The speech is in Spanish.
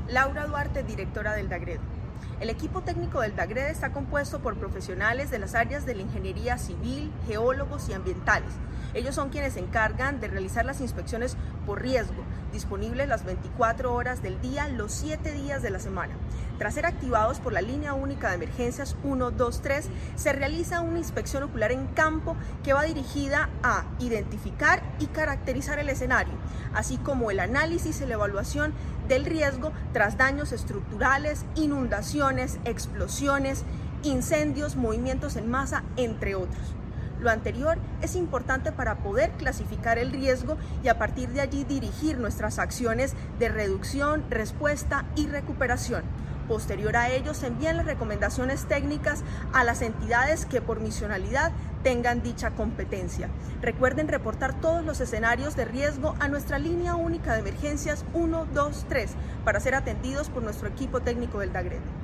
Laura Duarte, directora del DAGREDO. El equipo técnico del DAGREDO está compuesto por profesionales de las áreas de la ingeniería civil, geólogos y ambientales. Ellos son quienes se encargan de realizar las inspecciones por riesgo, disponibles las 24 horas del día, los 7 días de la semana. Tras ser activados por la línea única de emergencias 123, se realiza una inspección ocular en campo que va dirigida a identificar y caracterizar el escenario, así como el análisis y la evaluación del riesgo tras daños estructurales, inundaciones, explosiones, incendios, movimientos en masa, entre otros. Lo anterior es importante para poder clasificar el riesgo y a partir de allí dirigir nuestras acciones de reducción, respuesta y recuperación. Posterior a ello se envían las recomendaciones técnicas a las entidades que por misionalidad tengan dicha competencia. Recuerden reportar todos los escenarios de riesgo a nuestra línea única de emergencias 123 para ser atendidos por nuestro equipo técnico del DAGREDO.